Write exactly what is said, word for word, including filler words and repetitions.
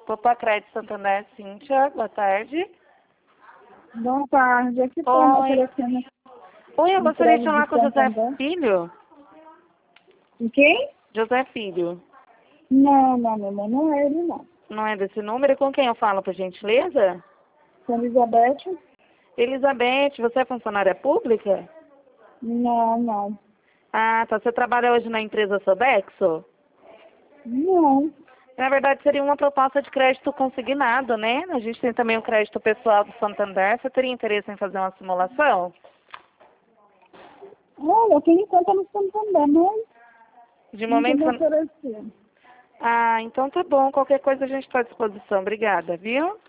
Opa, Crédito Santander, Cíntia, boa tarde. Boa tarde, aqui está Oi. aparecendo Oi, eu um gostaria de crédito falar de com o José Santander. Filho. E quem? José Filho. Não, não, não, não, não é ele não. Não é desse número? Com quem eu falo, por gentileza? Com Elizabeth? Elizabeth, você é funcionária pública? Não, não. Ah, tá. Você trabalha hoje na empresa Sodexo? Não. Na verdade, seria uma proposta de crédito consignado, né? A gente tem também o crédito pessoal do Santander. Você teria interesse em fazer uma simulação? Olha, eu tenho conta no Santander, mas De não tem momento... me você- oferecer. Ah, então tá bom. Qualquer coisa a gente está à disposição. Obrigada, viu?